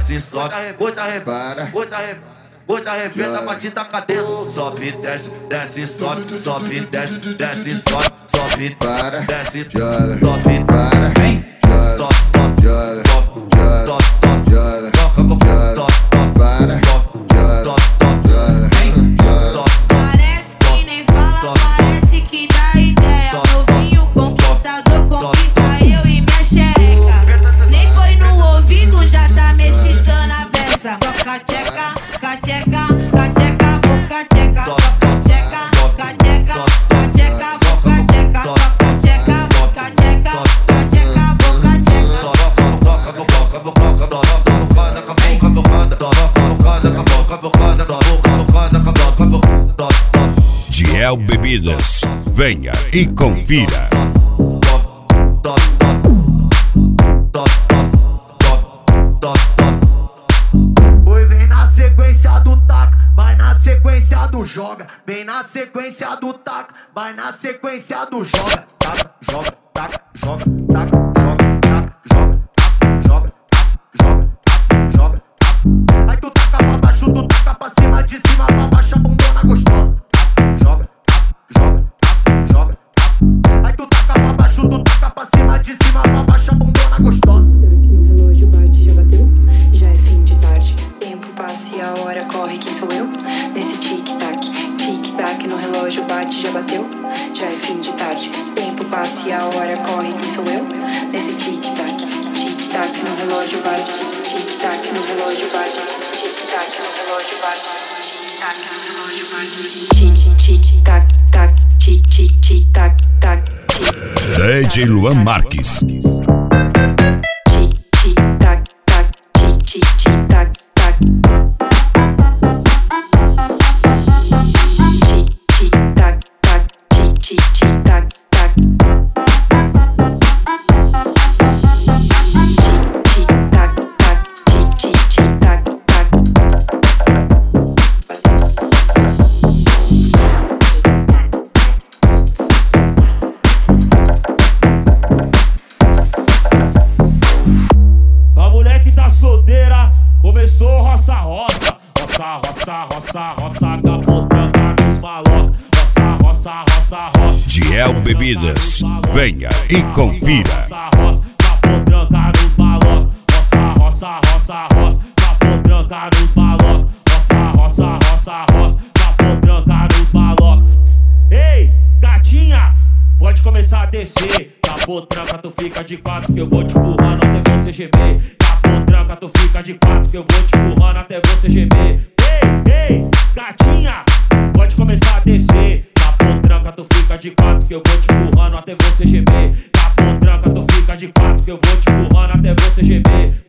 desce, sobe, hoje arrebenta, hoje arrebenta pra te tacar dentro. Sobe, desce, desce, sobe, sobe, desce, desce, sobe, sobe, para, desce, joga, sobe, para, vem, top, top, joga, top, top, top, joga, toca, top, top, para, top, top, top, joga, vem, top. Parece que nem fala, parece que dá ideia. Novinho conquistador, conquista eu e minha xereca. Nem foi no ouvido, já tá me excitando a beça. Cacheca, cacheca, cacheca, vou cacheca. Cacheca, cacheca, cacheca, vou cacheca. Cacheca, cacheca, cacheca, vou cacheca. Diel Bebidas, venha e confira. Oi, vem na sequência do taca, vai na sequência do joga. Vem na sequência do taca, vai na sequência do joga. Taca, joga, taca, joga, taca, joga, taca, joga, taca, joga, taca, joga, taca, joga, taca. Aí tu taca pra baixo, tu taca pra cima, de cima pra baixo, a bundona gostosa. Taca, joga, taca, joga, taca, joga, taca. Aí tu taca pra baixo, tu taca pra cima, de cima pra baixo, a bundona gostosa. Que no relógio bate, já bateu, já é fim de tarde. Tempo passa e a hora corre, quem sou eu? Nesse tic-tac, tic-tac no relógio bate, já bateu, já é fim de tarde. Tempo passa e a hora corre, quem sou eu? Nesse tic-tac, tic-tac no relógio bate, tic-tac no relógio bate, tic-tac no relógio bate, tic-tac no relógio bate, tic-tac, tac, tic-tic-tac, tac, tic. DJ Luan Marques. Tic-tac, tac, tic-tic-tac, tac. Tic-tac, tac, tic-tic-tac, tac. Tic-tac, tac, tic-tic-tac, tac. A mulher que tá solteira começou roça-roça. Roça-roça-roça-roça, capotranca nos maloca. Roça-roça-roça-roça. Diel Bebidas, venha e confira. Roça-roça, capotranca nos maloca. Roça-roça-roça-roça, capotranca nos maloca. Roça-roça-roça-roça, capotranca nos maloca. Ei, gatinha, pode começar a descer. Capotranca, tu fica de quatro que eu vou te empurrando até você gemer. Capotranca, tu fica de quatro que eu vou te empurrando até você gemer. Ei, gatinha, pode começar a descer. Capotranca, tu fica de quatro que eu vou te empurrando até você gemer. Capotranca, tu fica de quatro que eu vou te empurrando até você gemer.